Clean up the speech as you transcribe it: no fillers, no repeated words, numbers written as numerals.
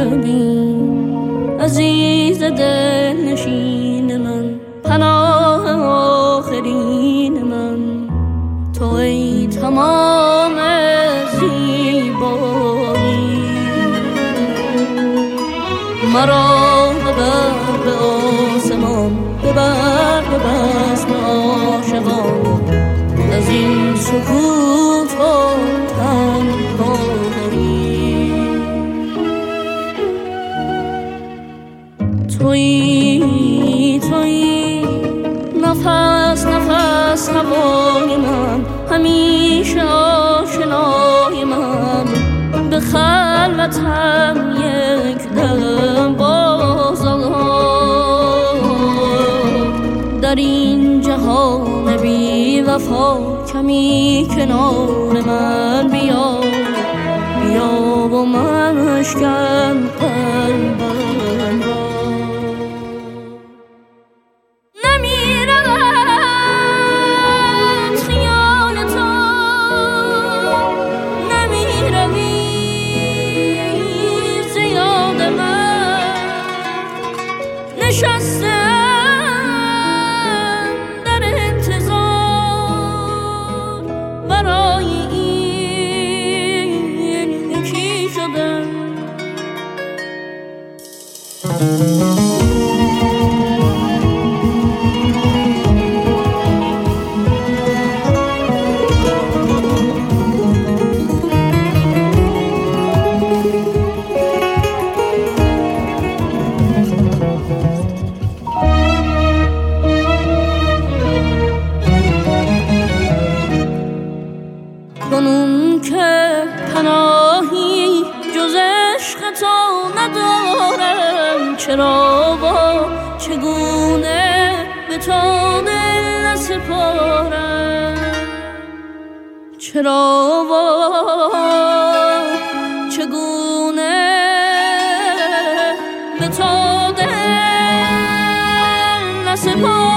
ببین عزیز دل نشین من، پناه آخرین من، تو ای تمام زیبایی. مرا ببر به آسمان، ببر به بزم عاشقان، از این سکوت و تنهایی. تویی نفس نفس هوای من، همیشه آشنای من، به خلوتم یک دم بازآی. در این جهان بی وفا کمی کنار من بیا، بیا و من اشکن قلبم را. نشستم در انتظار، برای این یکی شدم. کنون که پناهی جز عشق تو ندارم، چرا با چگونه به تو دل نسپارم، چرا با چگونه به تو دل نسپارم.